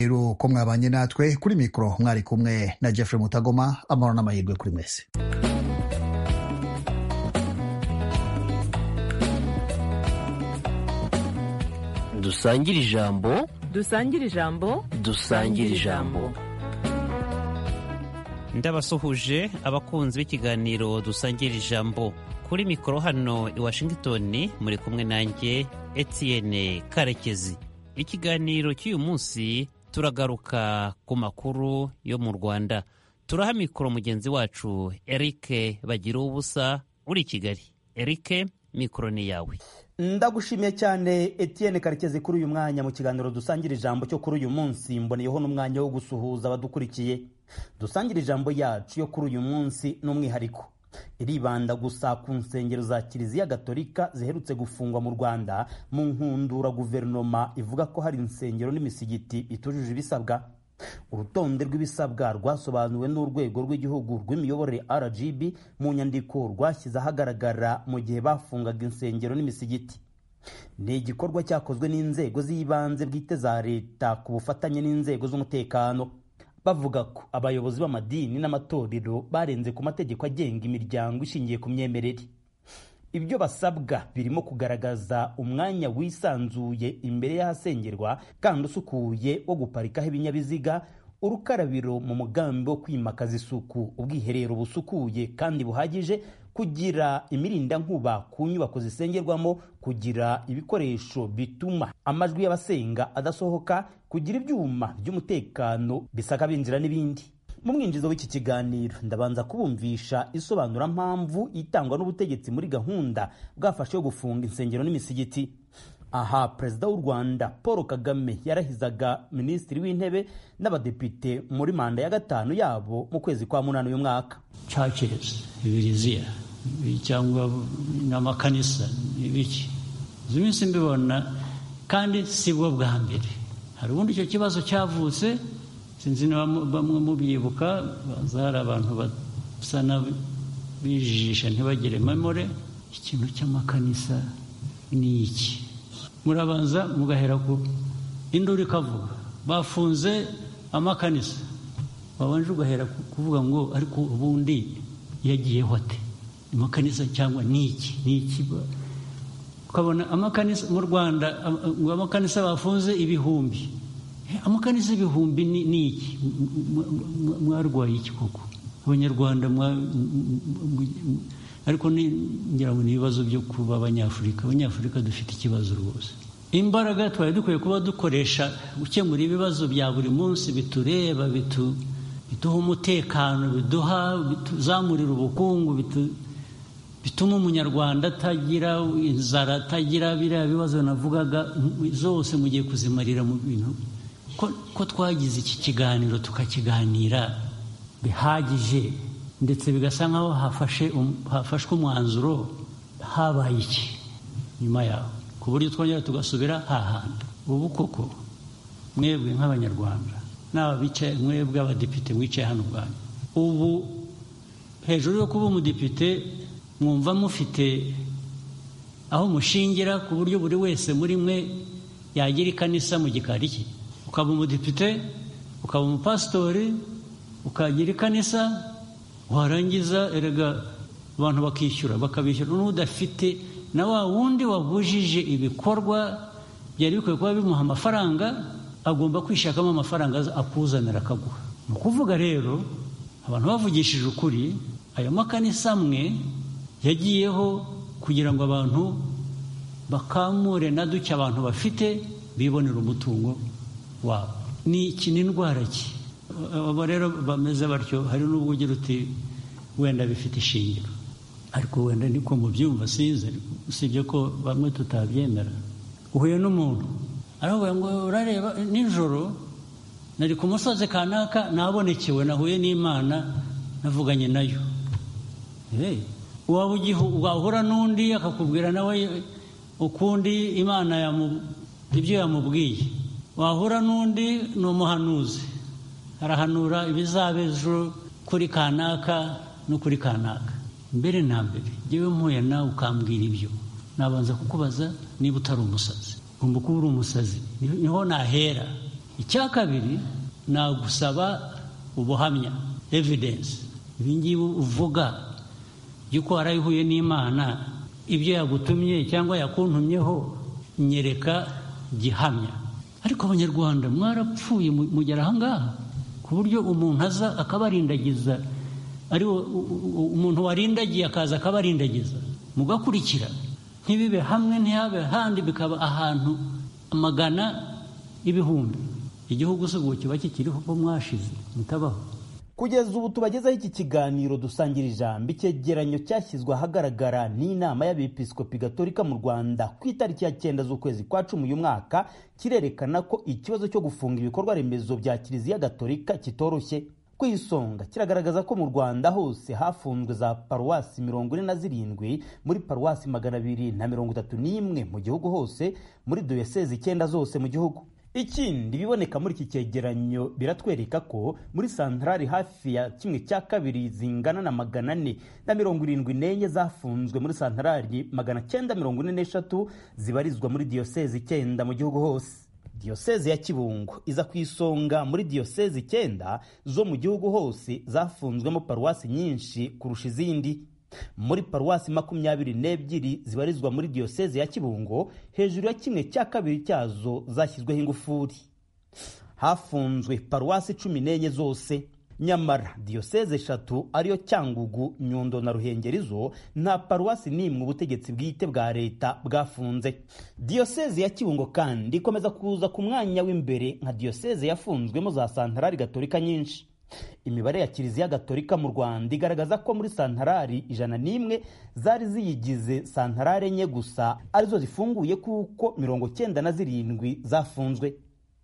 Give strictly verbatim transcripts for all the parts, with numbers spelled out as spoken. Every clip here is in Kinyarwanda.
rero ko mwabanye natwe kuri mikoro mwari kumwe na Jeffrey Mutagoma. Amahoro n'amahirwe kuri mwese. Dusangire ijambo dusangire ijambo dusangire ijambo ndabasuhuje abakunzi b'ikiganiro dusangira ijambo. Kuri mikoro hano i Washington muri kumwe nanjye Etienne Karekezi. Ikiganiro cy'uyu munsi turagaruka ku makuru yo mu Rwanda. Turaha mikoro mugenzi wacu Eric Bagira ubusa uri Kigali. Eric, mikoro ni yawe. Ndagushimiye cyane Etienne Karekezi kuri uyu mwanya mu kiganiro dusangira ijambo cyo kuri uyu munsi. Mboneyeho n'umwanya wo gusuhuza abadukurikiye. Dusangira ijambo yacu yo kuri uyu munsi n'umwihariko iribanda gusa ku nsengero za Kiliziya Gatolika ziherutse gufungwa mu Rwanda mu nkundura guverinoma ivuga ko hari insengero n'imisigiti itujuje ibisabwa. Urutonde rw'ibisabwa rwasobanuwe n'urwego rw'igihugu rw'imiyoborere R G B mu nyandiko rwashyize ahagaragara mu gihe bafungaga insengero n'imisigiti. Ni igikorwa cyakozwe n'inzego z'ibanze bwite za leta ku bufatanye n'inzego z'umutekano, bavuga ko abayobozi b'amadini n'amatorero barenze ku mategeko agenga imiryango ishingiye ku myemerere. Ibyo basabwa birimo kugaragaza umwanya wisanzuye imbere y'ahasengerwa kandi usukuye wo guparikaho ibinyabiziga, urukarabiro mu mugambi wo kwimakaza isuku, ubwiherero busukuye kandi buhagije, kugira imirindankuba ku nyubako zisengerwamo, kugira ibikoresho bituma amajwi y'abasenga adasohoka, kugira ibyuma by'umutekano bisaka binjira n'ibindi. Mu mwinjizo w'iki kiganiro ndabanza kubumvisha isobanura mpamvu itangwa n'ubutegetsi muri gahunda bwafashe yo gufunga insengero n'imisigiti. Aha Perezida w'u Rwanda Paul Kagame yarahizaga Minisitiri w'Intebe n'abadepite muri manda ya gatanu yabo mu kwezi kwa munani uyu mwaka. Churches, ibiriziya cyangwa n'amakanisa ibiki ziminsi mbibona kandi si bwo bwa mbere. Hari ubundi icyo kibazo cyavutse, sinzi niba bamwe mubyibuka, bazara abantu basa n'abijijisha ntibagire memore. Ikintu cy'amakanisa ni iki? Murabanza mugahera ku induru ikavuga bafunze amakanisa, babanje ugahera kuvuga ngo ariko ubundi yagiyeho ate amakanisa cyangwa niki niki? Ukabona amakanisa mu Rwanda, ngo amakanisa bafunze ibihumbi. Amakanisa ibihumbi ni iki? Mwarwaye iki koko Abanyarwanda? Ariko ngira ngo ni ibibazo byo kuba Abanyafurika. Abanyafurika dufite ikibazo rwose. Imbaraga twari dukwiye kuba dukoresha gukemura ibibazo bya buri munsi bitureba, biduha umutekano, biduha bituzamurira ubukungu, bituma umunyarwanda atagira inzara, atagira biriya bibazo navugaga zose mugiye kuzimarira mu bintu. Ko twagize iki kiganiro tukakiganira bihagije ndetse bigasa nkaho hafashe hafashwe umwanzuro, habaye iki nyuma yaho ku buryo twongera tugasubira hahandi? Ubu koko mwebwe nk'Abanyarwanda n'aba bicaye, mwebwe abadepite mwicaye hano ubwanyu, ubu hejuru yo kuba umudepite mwumva mufite aho mushingira ku buryo buri wese muri mwe yagira ikanisa mu gikari cye? Ukaba umudepite, ukaba umupasitori, ukagira ikanisa, warangiza erega abantu bakishyura bakabishyura, n'udafite na wa wundi wabujije ibikorwa byari bikwiye kuba bimuha amafaranga, agomba kwishakamo amafaranga akuzanira akaguha. Ni ukuvuga rero abantu bavugishije ukuri, ayo makanisa amwe yagiyeho kugira ngo abantu bakamure na duke abantu bafite bibonera umutungo wabo. Ni iki? Ni indwara ki? Abo rero bameze batyo, hari n'ubwo ugira uti wenda bifite ishingiro, ariko wenda niko mubyumva sinzi, usibye ko bamwe tutabyemera. Uhuye n'umuntu aravuga ngo urareba nijoro nari ku musozi kanaka nabonekewe, nahuye n'Imana, navuganye nayo. Waba wahura n'undi akakubwira nawe ukundi Imana ibyo yamubwiye. Wahura n'undi ni umuhanuzi, arahanura ibizaba ejo kuri kanaka no kuri kanaka. Mbere na mbere njyewe mpuye nawe ukambwira ibyo, nabanza kukubaza niba utari umusazi. Ugomba kuba uri umusazi, niho nahera. icya kabiri nagusaba ubuhamya, evidence. Ibi ngibi uvuga yuko warayihuye n'Imana, ibyo yagutumye cyangwa yakuntumyeho, nyereka gihamya. Ariko abanyarwanda mwarapfuye mugera aha ngaha ku buryo umuntu aza akabarindagiza, ari umuntu warindagiye akaza akabarindagiza, mugakurikira, ntibibe hamwe ntihabe handi, bikaba ahantu amagana y'ibihumbi. Igihugu se ubu kiba kikiriho ko mwashize mutabaho. Kugeza ubu tubagezaho iki kiganiro dusangira ijambo, icyegeranyo cyashyizwe ahagaragara n'inama y'abepiskopi gatolika mu Rwanda ku itariki ya cyenda z'ukwezi kwa cumi uyu mwaka, kirerekana ko ikibazo cyo gufunga ibikorwa remezo bya Kiliziya Gatolika kitoroshye. Ku isonga kiragaragaza ko mu Rwanda hose hafunzwe za paruwasi mirongo ine na zirindwi muri paruwasi magana abiri na mirongo itatu n'imwe mu gihugu hose, muri diyosezi icyenda zose mu gihugu. Ikindi biboneka muri iki cyegeranyo biratwereka ko muri santarari hafi ya kimwe cya kabiri zingana na magana ane na mirongo irindwi n'enye zafunzwe muri santarari magana cyenda mirongo ine n'eshatu zibarizwa muri diyosezi icyenda mu gihugu hose. Diyosezi ya Kibungo iza ku isonga muri diyosezi icyenda zo mu gihugu hose zafunzwemo paruwasi nyinshi kurusha izindi. Muri paruwasi makumyabiri n'ebyiri zibarizwa muri diyosezi ya Kibungo, hejuru ya kimwe cya kabiri cyazo zashyizweho ingufuri. Hafunzwe paruwasi cumi n'enye zose. Nyamara diyosezi eshatu ariyo Cyangugu, Nyundo na Ruhengeri zo nta paruwasi n'imwe ubutegetsi bwite bwa leta bwafunze. Diyosezi ya Kibungo kandi ikomeza kuza ku mwanya w'imbere nka diyosezi yafunzwemo za santarari gatolika nyinshi. Imibare ya Kiliziya Gatolika mu Rwanda igaragaza ko muri santarari ijana n'imwe zari ziyigize santarari enye gusa arizo zifunguye, kuko mirongo cyenda na zirindwi zafunzwe.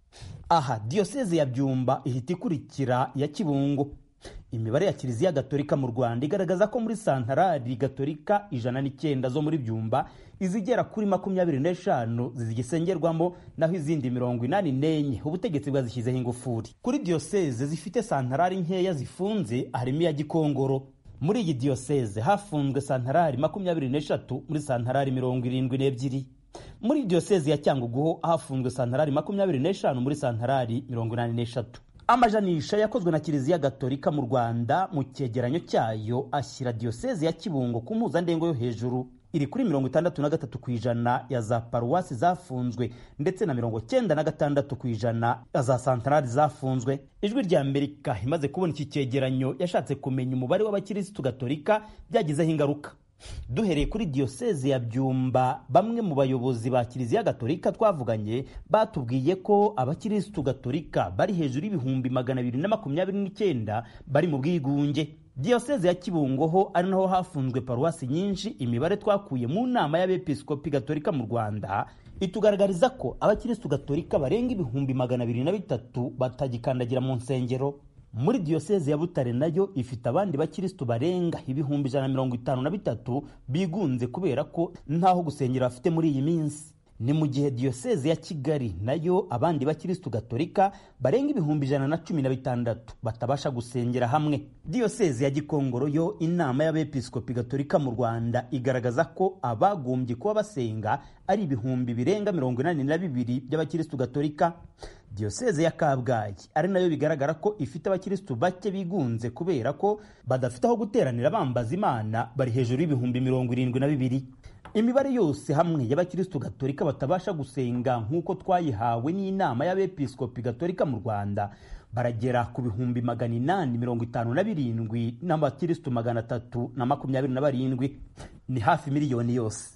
Aha diyosezi ya Byumba ihita ikurikira ya Kibungo. Imibare ya Kiliziya Gatolika mu Rwanda igaragaza ko muri santarari gatolika ijana n'icyenda zo muri Byumba izigera kuri makumyabiri n'eshanu zigisengerwamo, naho izindi mirongo inani n'enye ubutegetsi bwazishyizeho ingufuri. Kuri diyoseze zifite santarari nkeya zifunze harimo iya Gikongoro. Muri iyi diyoseze hafunzwe santarari makumyabiri n'eshatu muri santarari mirongo irindwi n'ebyiri. Muri diyoseze ya Cyangugu hafunzwe santarari makumyabiri n'eshanu muri santarari mirongo inani n'eshatu. Amajanisha yakozwe na Kiliziya Gatolika mu Rwanda mu cyegeranyo cyayo ashyira diyoseze ya Kibungo ku mpuzandengo yo hejuru, iri kuri mirongo itandatu na gatatu ku ijana ya za paruwasi zafunzwe ndetse na mirongo cyenda na gatandatu ku ijana ya za santarari zafunzwe. Ijwi rya Amerika imaze kubona iki cyegeranyo yashatse kumenya umubare w'abakirisitu gatolika byagizeho ingaruka. Duhereye kuri diyoseze ya Byumba, bamwe mu bayobozi ba Kiliziya Gatolika twavuganye batubwiye ko abakirisitu gatolika bari hejuru y'ibihumbi magana abiri na makumyabiri n'icyenda bari mu bwigunge. Diyoseze ya Kibungo ho ari naho hafunzwe paruwasi nyinshi. Imibare twakuye mu nama y'abepiskopi gatolika mu Rwanda itugaragariza ko abakirisitu gatolika barenga ibihumbi magana abiri na bitatu batagikandagira mu nsengero. Muri diyoseze ya Butare nayo ifite abandi bakirisitu barenga ibihumbi ijana na mirongo itanu na bitatu bigunze kubera ko ntaho gusengera bafite muri iyi minsi. Ni mu gihe diyoseze ya Kigali nayo abandi bakirisitu gatolika barenga ibihumbi ijana na cumi na bitandatu batabasha gusengera hamwe. Diyoseze ya Gikongoro yo inama y'abepiskopi gatolika mu Rwanda igaragaza ko abagombye kuba basenga ari ibihumbi birenga mirongo inani na bibiri by'abakirisitu gatolika. Diyoseze ya Kabgayi ari nayo bigaragara ko ifite abakirisitu bake bigunze kubera ko badafite aho guteranira bambaza Imana, bari hejuru y'ibihumbi mirongo irindwi na bibiri. Imibare yose hamwe y'abakirisitu gatolika batabasha gusenga nk'uko twayihawe n'inama y'abepiskopi gatolika mu Rwanda baragera ku bihumbi magana inani mirongo itanu na birindwi n'abakirisitu magana atatu na makumyabiri na barindwi. Ni hafi miliyoni yose.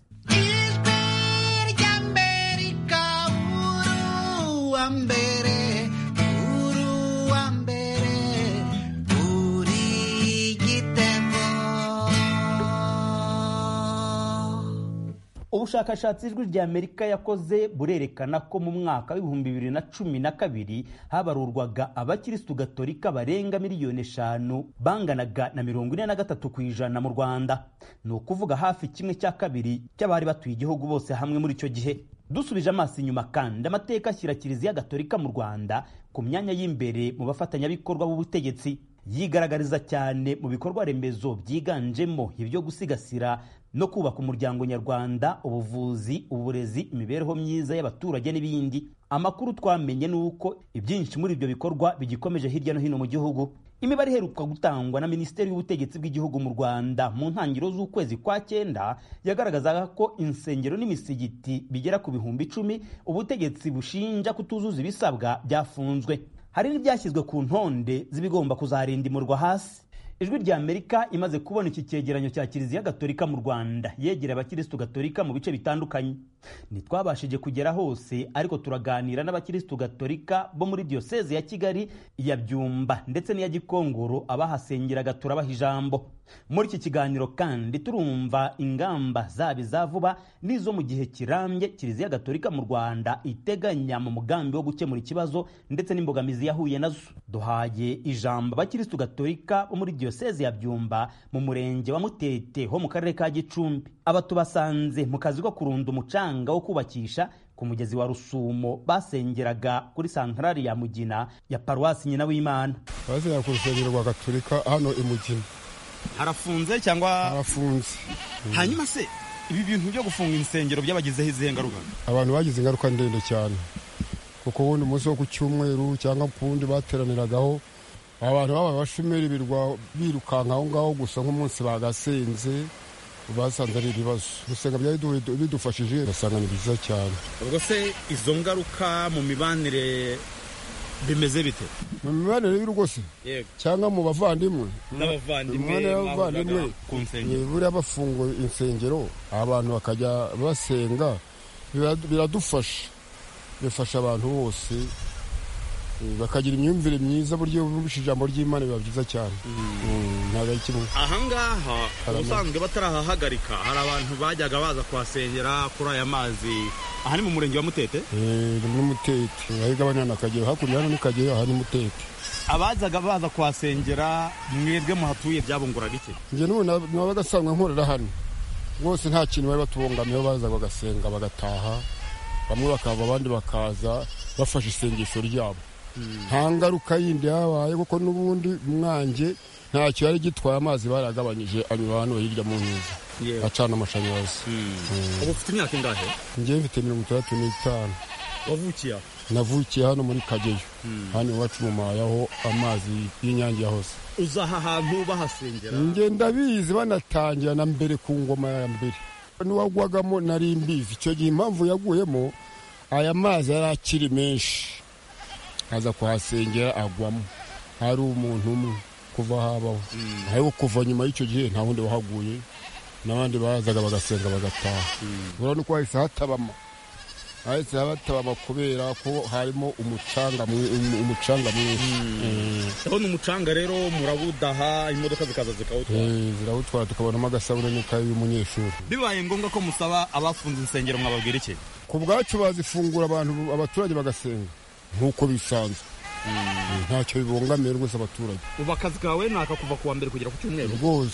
Ubushakashatsi ijwi rya Amerika yakoze burerekana ko mu mwaka w'ibihumbi bibiri na cumi na kabiri habarurwaga abakirisitu gatolika barenga miliyoni eshanu banganaga na mirongo ine na gatatu ku ijana mu Rwanda. Ni ukuvuga hafi kimwe cya kabiri cy'abari batuye igihugu bose hamwe muri icyo gihe. Dusubije amaso inyuma kandi amateka ashyira Kiliziya Gatolika mu Rwanda ku myanya y'imbere mu bafatanyabikorwa b'ubutegetsi. Yigaragariza cyane mu bikorwa remezo byiganjemo ibyo gusigasira no kubaka umuryango nyarwanda, ubuvuzi, uburezi, imibereho myiza y'abaturage n'ibindi. Amakuru twamenye ni uko ibyinshi muri ibyo bikorwa bigikomeje hirya no hino mu gihugu. Imibare iheruka gutangwa na Minisiteri y'Ubutegetsi bw'Igihugu mu Rwanda mu ntangiriro z'ukwezi kwa cyenda yagaragazaga ko insengero n'imisigiti bigera ku bihumbi icumi ubutegetsi bushinja kutuzuza ibisabwa byafunzwe. Hari n'ibyashyizwe ku ntonde z'ibigomba kuzarindimurwa hasi. Ijwi rya Amerika imaze kubona iki cyegeranyo cya Kiliziya Gatolika mu Rwanda yegera abakirisitu Gatolika mu bice bitandukanye. Ntitwabashije kugera hose, ariko turaganira n'abakirisitu Gatolika bo muri Diyoseze ya Kigali, iya Byumba ndetse n'iya Gikongoro abahasengeraga turabaha ijambo. Muri iki kiganiro kandi turumva ingamba zaba iza vuba n'izo mu gihe kirambye Kiliziya Gatolika mu Rwanda iteganya mu mugambi wo gukemura ikibazo ndetse n'imbogamizi yahuye nazo. Duhaye ijambo abakirisitu Gatolika bo muri Diyoseze ya Byumba mu murenge wa Mutete ho mu karere ka Gicumbi. Aba tubasanze mu kazi ko kurunda umucanga wo kubakisha ku mugezi wa Rusumo basengeraga kuri santarari ya Mugina ya Paruwasi Nyina w'Imana. Basengera ku rusengero rwa Gatolika hano i Mugina. Harafunze cyangwa harafunze? Hanyuma se ibi bintu byo gufunga insengero byabagizeho izihe ngaruka? Abantu bagize ingaruka ndende cyane, kuko ubundi umunsi wo ku cyumweru cyangwa kundi bateraniragaho abantu baba bashumira ibirwa birukanka aho ngaho gusa nk'umunsi bagasenze basanze ari ibibazo. Gusenga byari bidufashije, basanga ni byiza cyane. Ubwo se izo ngaruka mu mibanire bimeze bite? Mu mibanire y'urugose cyangwa mu bavandimwe n'abavandimwe ku nsengero, buriya bafunguye insengero abantu bakajya basenga biradufasha, bifasha abantu bose bakagira imyumvire myiza. Buryo bumvise ijambo ry'Imana biba byiza cyane. Ntabwo ari kimwe. Ahangaha ubusanzwe batarahahagarika hari abantu bajyaga baza kuhasengera kuri aya mazi. Aha ni mu murenge wa Mutete? Eh, ni muri Mutete. Ahigabanya na Kageyo, hakurya hano ni Kageyo, aha ni Mutete. Abazaga baza kuhasengera mwebwe muhatuye byabunguraga iki? Nje n'ubu nabaga asanzwe nkorera hano rwose nta kintu bari batubongamiyeho, bazaga bagasenga bagataha, bamwe bakava abandi bakaza bafashe isengesho ryabo. Nta ngaruka yindi yabaye, kuko n'ubundi mwanjye ntacyo yari gitwaye. Amazi baragabanyije anyura hano hirya mu nkiza, acana amashanyarazi. Ubu ufite imyaka ingahe? Njye mfite mirongo itandatu n'itanu. Wavukiye? Navukiye hano muri Kageyo, hano iwacu mu Maya aho amazi y'Inyange yahose. Uzaha ahantu bahasengera? Njye ndabizi banatangira na mbere ku ngoma ya mbere n'uwagwagamo nari mbizi. Icyo gihe impamvu yaguyemo aya mazi yari akiri menshi, aza kuhasengera agwamo. Hari umuntu umwe kuva habaho, ariko kuva nyuma y'icyo gihe nta wundi wahaguye, n'abandi bazaga bagasenga bagataha. Urabona ko hahise hatabama, hahise hatabama kubera ko harimo umucanga umucanga mwinshi. Ndabona umucanga rero murawudaha, imodoka zikaza zikawutwara. Eh, zirawutwara tukabonamo agasabune n'ikayi y'umunyeshuri. Bibaye ngombwa ko musaba abafunze insengero mwababwira iki? Ku bwacu bazifungura abantu abaturage bagasenga nk'uko bisanzwe. Ntacyo bibongamira rwose abaturage. Ubu akazi kawe naka kuva kuwa mbere kugera ku cyumweru? Rwose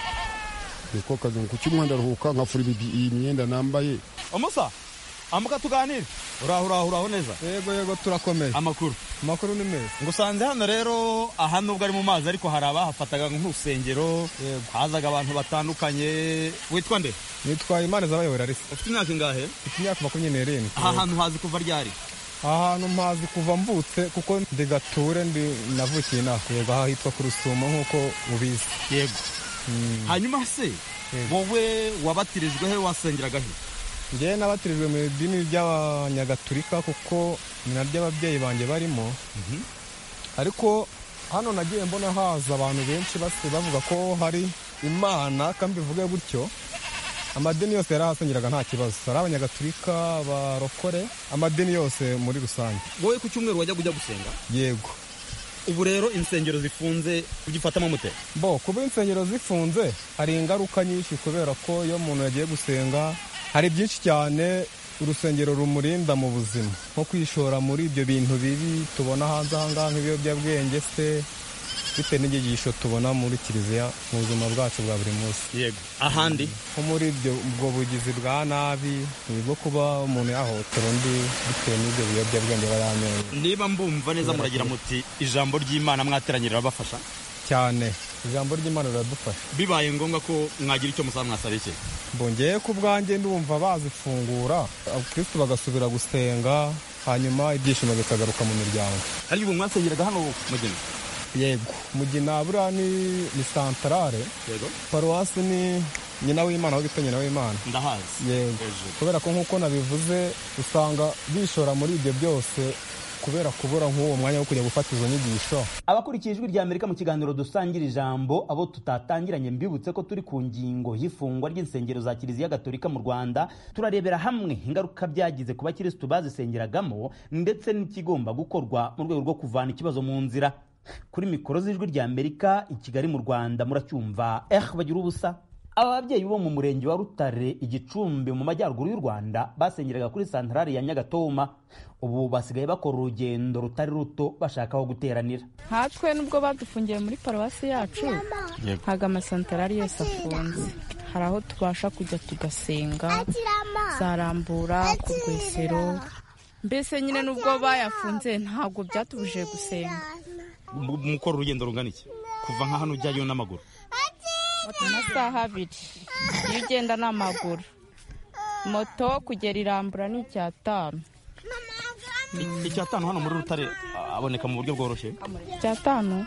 niko kazi. Ku cyumweru ndaruhuka nkafura iyi myenda nambaye. Umusa amuka tuganire. Uraho uraho uraho neza? Yego yego turakomeye. Amakuru? Amakuru ni meza. Ngusanze hano rero, aha nubwo ari mu mazi ariko hari abahafataga nk'urusengero, hazaga abantu batandukanye. Witwa nde? Nitwa Imana Zabayobora Risa. Ufite imyaka ingahe? Ufite imyaka makumyabiri n'irindwi. Aha hantu hazi kuva ryari? Aha hantu mpazi kuva mvutse, kuko ndi Gature, ndi navukiye inaha. Yego, aha hitwa ku Rusumo nk'uko ubizi. Yego. Hanyuma se wowe wabatirijwe he, wasengeraga he? Njye nabatirijwe mu idini ry'Abanyagatulika kuko ni naryo ababyeyi banjye barimo. Ariko hano nagiye mbona haza abantu benshi base bavuga ko hari Imana, kandi bivuge gutyo. Amadini yose yarahasengeraga nta kibazo, ari Abanyagatulika, Abarokore, amadini yose muri rusange. Wowe ku cyumweru wajya kujya gusenga? Yego. Ubu rero insengero zifunze ugifatamo mute? Bo, kuba insengero zifunze hari ingaruka nyinshi, kubera ko iyo umuntu yagiye gusenga hari byinshi cyane urusengero rumurinda mu buzima, nko kwishora muri ibyo bintu bibi tubona hanze aha ngaha nk'ibiyobyabwenge se, bitewe n'inyigisho tubona muri Kiliziya mu buzima bwacu bwa buri munsi. Yego. Ahandi nko muri ibyo ubwo bugizi bwa nabi, nibwo kuba umuntu yahohotera undi bitewe n'ibyo biyobyabwenge baranyoye. Niba mbumva neza muragira muti ijambo ry'Imana mwateranyirira bafasha cyane ijambo ry'Imana riradufasha. Bibaye ngombwa ko mwagira icyo musaba mwasaba iki? Mbongeye ku bwanjye ndumva bazifungura abakristo bagasubira gusenga hanyuma ibyishimo bikagaruka mu miryango. Ari ubu mwasengeraga hano Mugina? Yego, Mugina buriya ni ni santarare. Yego. Paruwasi ni nyina w'Imana, aho bita nyina w'Imana. Ndahazi. Yego. Kubera ko nk'uko nabivuze usanga bishora muri ibyo byose kubera kubura nk'uwo mwanya wo kujya gufata izo nyigisho. Abakurikiye Ijwi rya Amerika mu kiganiro dusangira ijambo, abo tutatangiranye mbibutse ko turi ku ngingo y'ifungwa ry'insengero za Kiliziya Gatolika mu Rwanda, turarebera hamwe ingaruka byagize ku bakirisitu bazisengeragamo ndetse n'ikigomba gukorwa mu rwego rwo kuvana ikibazo mu nzira. Kuri mikoro z'Ijwi rya Amerika i Kigali mu Rwanda muracyumva eh bagira ubusa. Aba babyeyi bo mu murenge wa Rutare Igicumbi mu majyaruguru y'u Rwanda basengeraga kuri santarari ya Nyagatoma, ubu basigaye bakora urugendo rutari ruto bashaka aho guteranira. Hatwe nubwo badufungiye muri paruwasi yacu ntago amasantarari yose afunze, hari aho tubasha kujya tugasenga, Zarambura, ku Rwesero, mbese nyine nubwo bayafunze ntabwo byatubujije gusenga. Mukora urugendo rungana iki kuva nka hano ujyayo n'amaguru? Amasaha abiri iyo ugenda n'amaguru. Moto kugera Irambura ni icyatanu. Icyatanu hano muri Rutare aboneka mu buryo bworoshye? Icyatanu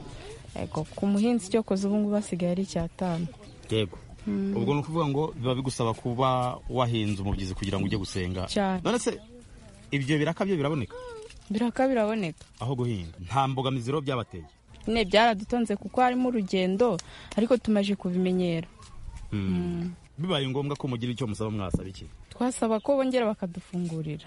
ego ku muhinzi cyo koza ubu ngubu basigaye ari icyatanu. Yego. Ubwo ni ukuvuga ngo biba bigusaba kuba wahinze umubyizi kugira ngo ujye gusenga. None se ibyo biraka byo biraboneka? Biraka biraboneka. Aho guhinga nta mbogamizi rero byabateye? Ne byaradutonze kuko harimo urugendo ariko tumaje kubimenyera. Mm. Bibaye ngombwa ko mugira icyo musaba mwasaba iki? Twasaba ko bongera bakadufungurira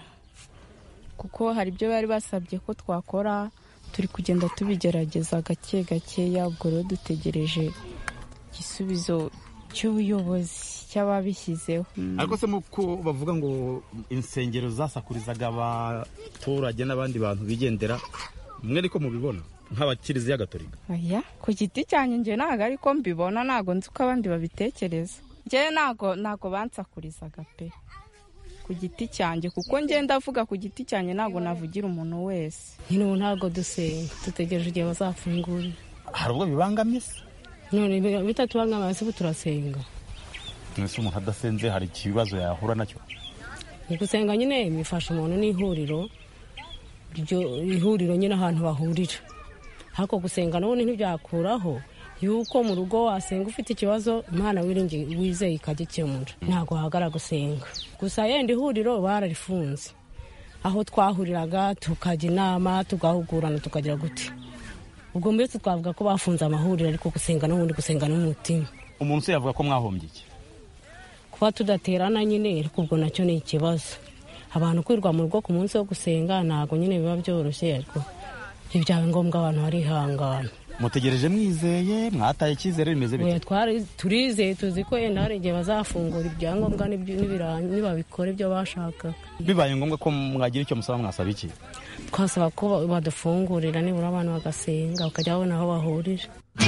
kuko hari ibyo bari basabye ko twakora, turi kugenda tubigerageza gake gake, ubwo rero dutegereje igisubizo cy'ubuyobozi cy'ababishyizeho. Ariko se muko bavuga ngo insengero zasakurizaga abaturage n'abandi bantu bigendera, mwe ariko mubibona nk'abakiriziya Gatolika? Aya ku giti cyanjye nje ntago ariko mbibona, ntago nzi ko abandi babitekereza. Nje ntago ntago bansakurizaga pe ku giti cyanjye, kuko nje ndavuga ku giti cyanjye ntago navugira umuntu wese. Nyine ubu ntago dusenga, dutegereje igihe bazafungura. Hari ubwo bibangamisa? None bitatubangamiye se turasenga. Nese umuntu adasenze hari ikibazo yahura nacyo? Gusenga nyine bifasha umuntu n'ihuriro, iryo ihuriro nyine ahantu bahurira. Hako gusenga none ntibyakuraho yuko mu rugo wasenga ufite ikibazo Imana wiringiye wizeye ikagikemura, ntago hagara gusenga. Gusa yenda ihuriro bararifunze, aho twahuriraga tukajya inama tugahugurana tukagira gute. Ubwo mbese twavuga ko bafunze amahuriro, ariko gusenga n'ubundi gusenga n'umutima. Umuntu se yavuga ko mwahombye iki? Kuba tudaterana nyine, ariko ubwo nacyo ni ikibazo. Abantu kwirwa mu rugo ku munsi wo gusenga ntago nyine biba byoroshye, ariko ibyawe ngombwa abantu barihangana. Mutegereje mwizeye, mwataye icyizere bimeze bite? Twari turizeye, tuzi ko yenda hari igihe bazafungura ibyangombwa niba bikora ibyo bashaka. Bibaye ngombwa ko mwagira icyo musaba mwasaba iki? Twasaba ko badufungurira nibura abantu bagasenga bakajya babona aho bahurira.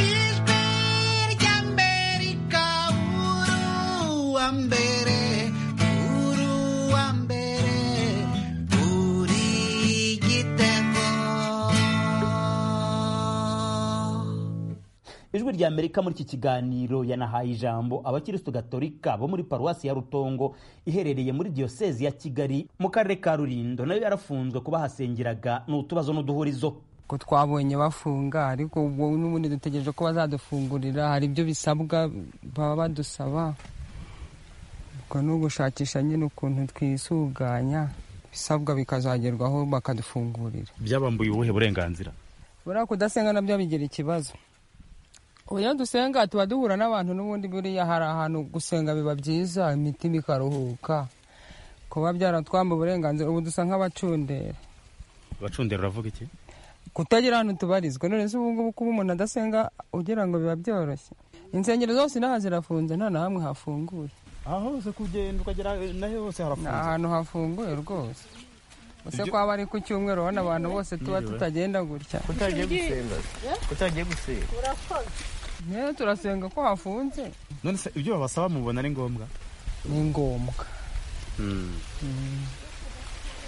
Ijwi rya Amerika muri iki kiganiro yanahaye ijambo abakirisitu Gatolika bo muri paruwasi ya Rutongo iherereye muri diyosezi ya Kigali mu karere ka Rulindo, nayo yarafunzwe kuba hasengeraga n'utubazo n'uduhurizo. Ko twabonye bafunga, ariko ubwo n'ubundi dutegereje ko bazadufungurira, hari ibyo bisabwa baba badusaba, ubwo no gushakisha nyine ukuntu twisuganya bisabwa bikazagerwaho bakadufungurira. Byabambuye ubuhe burenganzira? Buriya kudasenga nabyo bigira ikibazo. Uyo dusenga tuba duhura n'abantu, n'ubundi buriya hari ahantu gusenga biba byiza, imitima ikaruhuka. Kuba byaratwamba uburenganzira, ubu dusa nk'abacundera. Abacundera uravuga iki? Kutagira ahantu tubarizwa. None se ubu ngubu kuba umuntu adasenga ugira ngo biba byoroshye? Insengero zose inaha zirafunze, nta na hamwe hafunguye. Aho hose kugenda ukagera naho hose harafunze? Ahantu hafunguye rwose. Ese kwa bari ku cyumweru ubona abantu bose tuba tutagenda gutya. Kutagiye gusenga? Kutagiye gusenga? Niyo turasenga ko hafunze. None se ibyo babasaba mubona ari ngombwa? Ni ngombwa.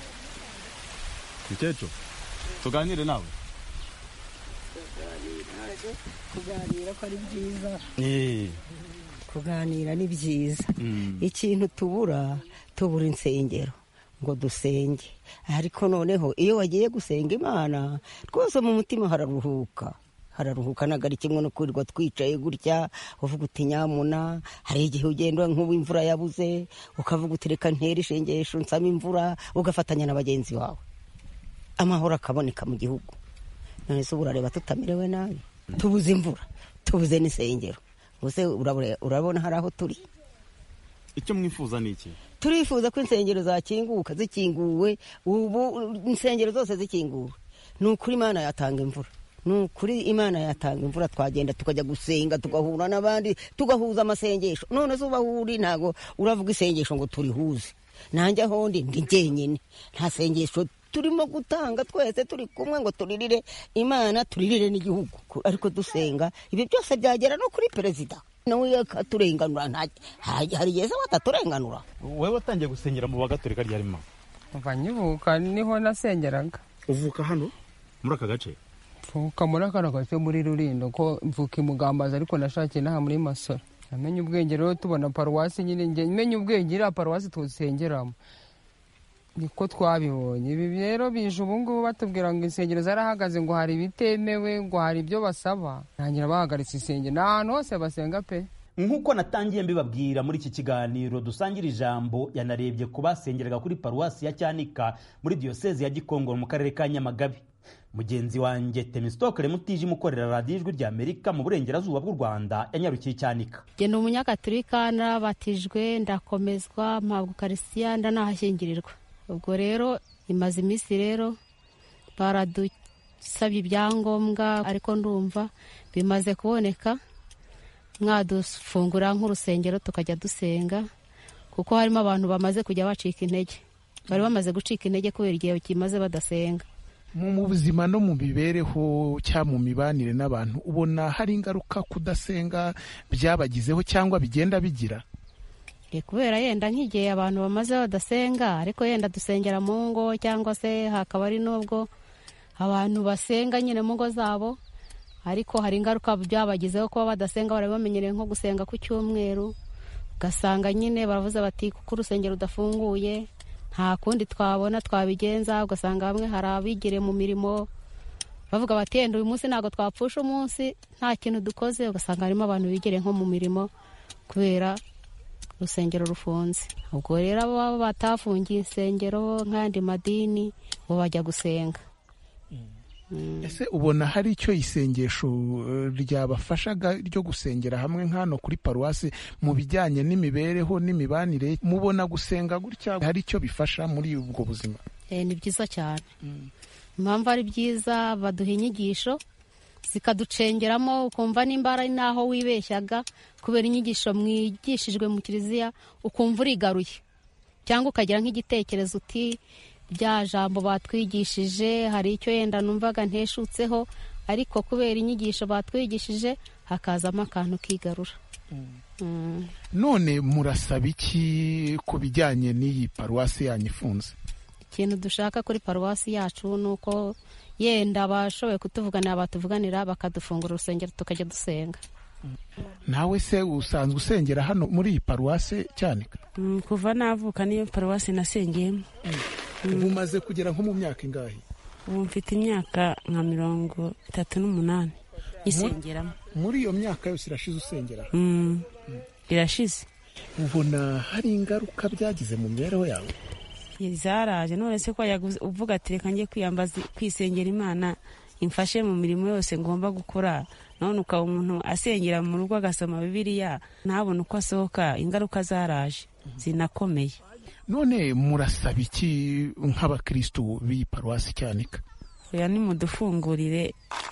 Mukecuru tuganire nawe. kuganira ko ari byiza kuganira ni byiza ikintu tubura tubura insengero ngo dusenge ariko noneho iyo wagiye gusenga Imana rwose mu mutima hararuhuka hararuhuka nagari kimwe no kwirirwa twicaye gutya uvuga uti nyamuna hari igihe ugenda nk'ubu imvura yabuze ukavuga uti reka ntere ishengesho nsama imvura ugafatanya na bagenzi bawe amahoro akaboneka mu gihugu none se urareba tutamerewe nabi tubuze imvura tubuze n'isengero ubuse urabona hari aho turi icyo mwifuza ni iki turifuza ko insengero zakinguka zikinguwe ubu insengero zose zikinguwe ni ukuri Imana yatanga imvura ni ukuri Imana yatanga imvura twagenda tukajya gusenga tugahura n'abandi tugahuza amasengesho none se ubahuri ntago uravuga isengesho ngo turihuze nanjye aho ndi ndi jyenyine nta sengesho turimo gutanga twese turi kumwe ngo turirire Imana turirire n'igihugu ariko dusenga ibi byose byagera no kuri perezida nawe yakaturenganura hari yeza wataturenganura wewe watangiye gusengera mu bagatolika ryarimo umva nyibuka niho nasengeraga uvuka hano muri aka gace mvuka muri aka gace muri Rulindo ko mvuka imugambaza ariko nashakiye naha muri Masoro namenye ubwenge rero tubona paruwasi nyine nge menye ubwenge ira paruwasi tusengeramo niko twabibonye ibi rero bije ubu ngubu batubwira ngo insengero zarahagaze ngo hari bitemewe ngo hari ibyo basaba ntangira bahagaritse insengero n'ahantu hose basenga pe nk'uko natangiye mbibabwira muri iki kiganiro dusangira ijambo yanarebye ku basengeraga kuri paruwasi ya Cyanika muri diyosezi ya Gikongoro mu karere ka Nyamagabe mugenzi wanjye Temistokle Mutiji mukorera radiyo Ijwi rya Amerika mu burengerazuba bw'u Rwanda yanyarukiye Cyanika jye ni umunyagaturika narabatijwe ndakomezwa mpabwa ukarisitiya ndanahashyingirirwa ubwo rero imaze iminsi rero baradusabye ibyangombwa ariko ndumva bimaze kuboneka mwadufungura nk'urusengero tukajya dusenga kuko harimo abantu bamaze kujya bacika intege bari bamaze gucika intege kubera igihe kimaze badasenga mu buzima no mu mibereho cyangwa mu mibanire n'abantu ubona hari ingaruka kudasenga byabagizeho cyangwa bigenda bigira kubera yenda nk'igihe abantu bamaze badasenga ariko yenda dusengera mu ngo cyangwa se hakaba ari n'ubwo abantu basenga nyine mu ngo zabo ariko hari ingaruka byabagizeho kuba badasenga bari bamenyereye nko gusenga ku cyumweru ugasanga nyine baravuze bati kuko urusengero rudafunguye nta kundi twabona twabigenza ugasanga bamwe hari abigire mu mirimo bavuga bati yenda uyu munsi ntabwo twapfusha umunsi nta kintu dukoze ugasanga harimo abantu bigire nko mu mirimo kubera urusengero rufunze ubwo rero abo batafungiye insengero nk'andi madini bo bajya gusenga ese ubona hari icyo isengesho ryabafashaga ryo gusengera hamwe nk'hano kuri paruwasi mu bijyanye n'imibereho n'imibanire mubona gusenga gutya hari icyo bifasha muri ubwo buzima ni byiza cyane impamvu ari byiza baduha inyigisho zikaducengeramo ukumva nimba ari naho wibeshyaga kubera inyigisho mwigishijwe mu kiliziya ukumva urigaruye cyangwa ukagira nk'igitekerezo uti bya jambo batwigishije hari icyo yenda numvaga nteshutseho ariko kubera inyigisho batwigishije hakazamo akantu kigarura none murasaba iki ku bijyanye n'iyi paruwasi yanyu ifunze ikintu dushaka kuri paruwasi yacu ni uko yenda abashoboye kutuvuganira batuvuganira bakadufungura urusengero tukajya dusenga nawe se usanzwe usengera hano muri iyi paruwasi Cyanika kuva navuka niyo paruwasi nasengeyemo ubu umaze kugera nko mu myaka ingahe ubu mfite imyaka nka mirongo itatu n'umunani isengeramo muri iyo myaka yose irashize usengera irashize ubona hari ingaruka byagize mu mibereho yawe zaraje none se ko uvuga ati reka njye kwiyambaza kwisengera Imana imfashe mu mirimo yose ngomba gukora none ukaba umuntu asengera mu rugo agasoma Bibiliya ntabone uko asohoka ingaruka zaraje zinakomeye none murasaba iki nk'abakristo b'iyi paruwasi Cyanika oya nimudufungurire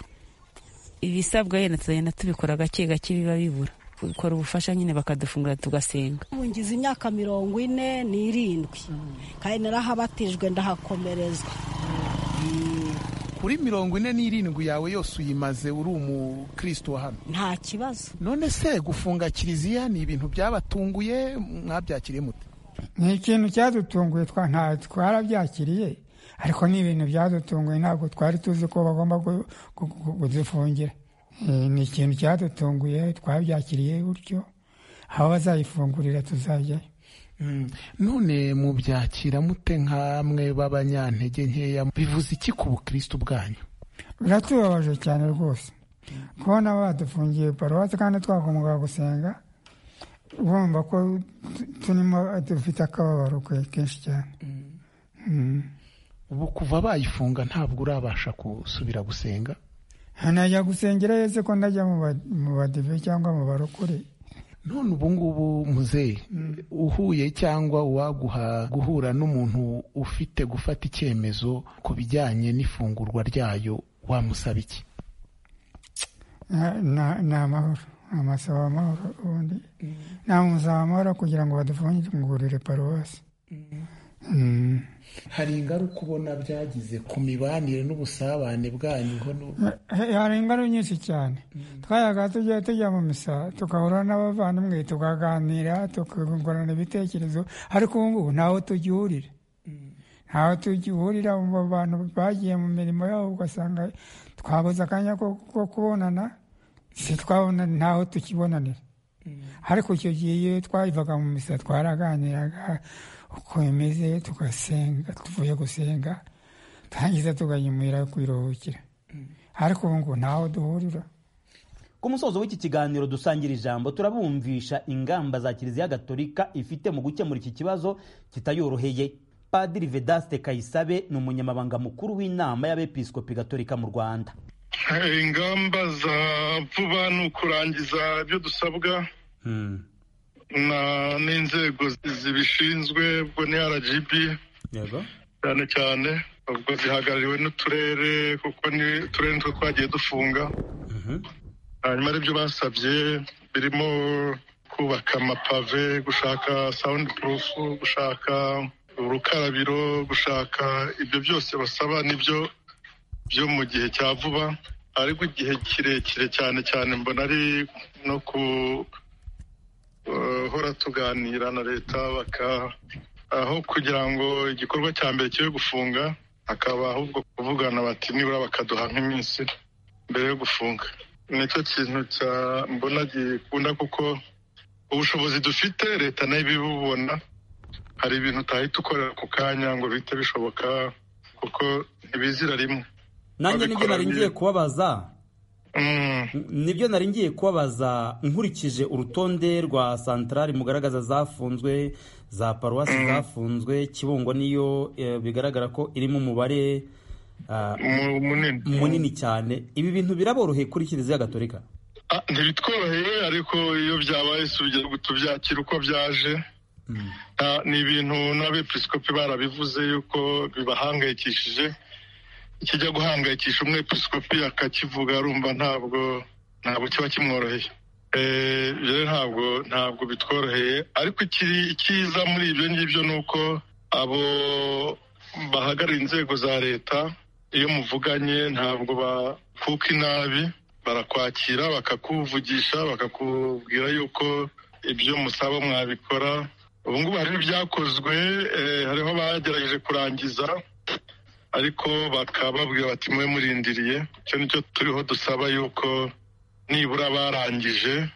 ibisabwa yenda tugenda tubikora gake gake biba bibura gukora ubufasha nyine bakadufungura tugasenga ngize imyaka mirongo ine n'irindwi kandi narahabatijwe ndahakomerezwa kuri mirongo ine n'irindwi yawe yose uyimaze uri umukristo wa hano nta kibazo none se gufunga kiliziya ni ibintu byabatunguye mwabyakiriye mute ni ikintu cyadutunguye twarabyakiriye ariko ni ibintu byadutunguye ntabwo twari tuzi ko bagomba kudufungira ni ikintu cyadutunguye, twabyakiriye gutyo, aho bazayifungurira tuzajyayo. None mubyakira mute nk'amwe b'abanyantege nkeya, bivuze iki ku bukristo bwanyu? Biratubabaje cyane rwose kubona badufungiye paruwasi kandi twagombaga gusenga, urumva ko turimo dufite akababaro kenshi cyane. Ubu kuva bayifunga ntabwo urabasha gusubira gusenga? Najya gusengera yese ko ndajya mu badive cyangwa mu barokore. None ubu ngubu muzehe, uhuye cyangwa uwaguha guhura n'umuntu ufite gufata icyemezo ku bijyanye n'ifungurwa ryayo, wamusaba iki? Ni amahoro, amasaba amahoro, ubundi namusaba amahoro kugira ngo badufungurire paruwasi. Hari ingaruka ubona byagize ku mibanire n'ubusabane bwanyu? Hari ingaruka nyinshi cyane. Twayaga tujya tujya mu misa tukahura n'abavandimwe tukaganira tukungurana ibitekerezo, ariko ubu ngubu ntaho tugihurira, ntaho tugihurira. Mu bantu bagiye mu mirimo yabo ugasanga twabuze akanya ko kubonana, si twabona ntaho tukibonanira. Ariko icyo gihe iyo twayivaga mu misa twaraganiraga uko bimeze, tugasenga, tuvuye gusenga tangiza tuganyumira kwiruhukira. Ariko ubu ngo ntaho duhurira. Ku musozo w'iki kiganiro dusangira ijambo turabumvisha ingamba za Kiliziya Gatolika ifite mu gukemura iki kibazo kitayoroheye. Padiri Vedaste Kayisabe ni umunyamabanga mukuru w'inama y'abepiskopi Gatolika mu Rwanda. Ingamba za vuba ni ukurangiza ibyo dusabwa na n'inzego zibishinzwe, ubwo ni R G B cyane cyane, ubwo zihagarariwe n'uturere kuko ni uturere nitwo twagiye dufunga. Hanyuma aribyo basabye birimo kubaka amapave, gushaka sound proof, gushaka urukarabiro, gushaka ibyo byose basaba nibyo byo mu gihe cya vuba. Ariko igihe kirekire cyane cyane mbona ari no ku hora tuganira na leta baka aho kugira ngo igikorwa cya mbere kibe gufunga, akaba ahubwo kuvugana bati nibura bakaduha nk'iminsi mbere yo gufunga. Nicyo kintu cya mbona gikunda, kuko ubushobozi dufite leta nayo ibibubona. Hari ibintu utahita ukorera ku kanya ngo bihite bishoboka kuko ntibizira rimwe. Nanjye nibyo nari ngiye kubabaza nibyo nari ngiye kubabaza nkurikije urutonde rwa santarari mugaragaza zafunzwe, za paruwasi zafunzwe, Kibungo niyo bigaragara ko irimo umubare munini cyane. Ibi bintu biraboroheye kuri Kiliziya Gatolika? Ntibitworoheye, ariko iyo byabaye tubyakira uko byaje. Ni ibintu n'abepiskopi barabivuze yuko bibahangayikishije. Ikijya guhangayikisha umwepiskopi akakivuga arumva ntabwo ntabwo kiba kimworoheye. Rero ntabwo ntabwo bitworoheye, ariko icyiza muri ibyo ngibyo ni uko abo bahagarariye inzego za leta iyo muvuganye ntabwo bakuka inabi, barakwakira bakakuvugisha bakakubwira yuko ibyo musaba mwabikora. Ubu ngubu hari ibyakozwe, hariho bagerageje kurangiza ariko bakababwira bati mwe murindiriye. Icyo nicyo turiho dusaba, yuko nibura barangije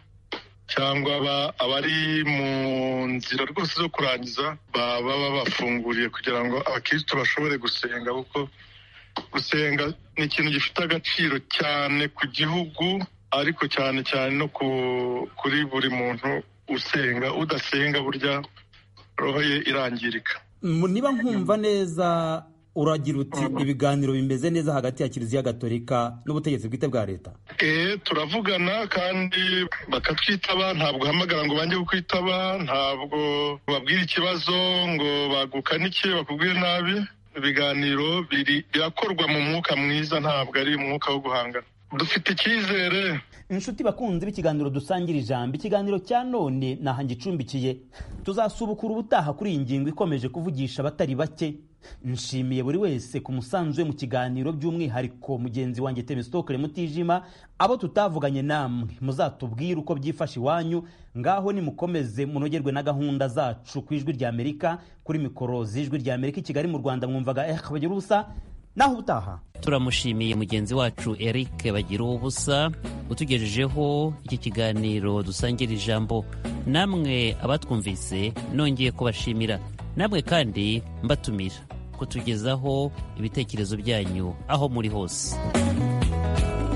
cyangwa abari mu nzira rwose zo kurangiza baba babafunguriye kugira ngo abakristo bashobore gusenga, kuko gusenga ni ikintu gifite agaciro cyane ku gihugu, ariko cyane cyane no kuri buri muntu usenga. Udasenga burya roho ye irangirika. Niba nkumva neza uragira uti ibiganiro bimeze neza hagati ya Kiliziya Gatolika n'ubutegetsi bwite bwa leta? Eh, turavugana kandi bakatwitaba, ntabwo hamagara ngo bange kukwitaba, ntabwo babwira ikibazo ngo bagukanike bakubwire nabi. Ibiganiro birakorwa mu mwuka mwiza, ntabwo ari umwuka wo guhangana. Dufite icyizere. Inshuti bakunze b'ikiganiro dusangira ijambo, ikiganiro cya none naha ngicumbikiye. Tuzasubukura ubutaha kuri iyi ngingo ikomeje kuvugisha abatari bake. Nshimiye buri wese ku musanzu we mu kiganiro, by'umwihariko mugenzi wanjye Temistokle Mutijima. Abo tutavuganye namwe muzatubwira uko byifashe iwanyu. Ngaho nimukomeze munogerwe na gahunda zacu ku Ijwi rya Amerika. Kuri mikoro z'Ijwi rya Amerika i Kigali mu Rwanda mwumvaga eh bagira ubusa. naho utaha. Turamushimiye mugenzi wacu Eric Bagira ubusa utugejejeho iki kiganiro dusangira ijambo. Namwe abatwumvise nongeye kubashimira, namwe kandi mbatumira kutugezaho ibitekerezo byanyu aho muri hose.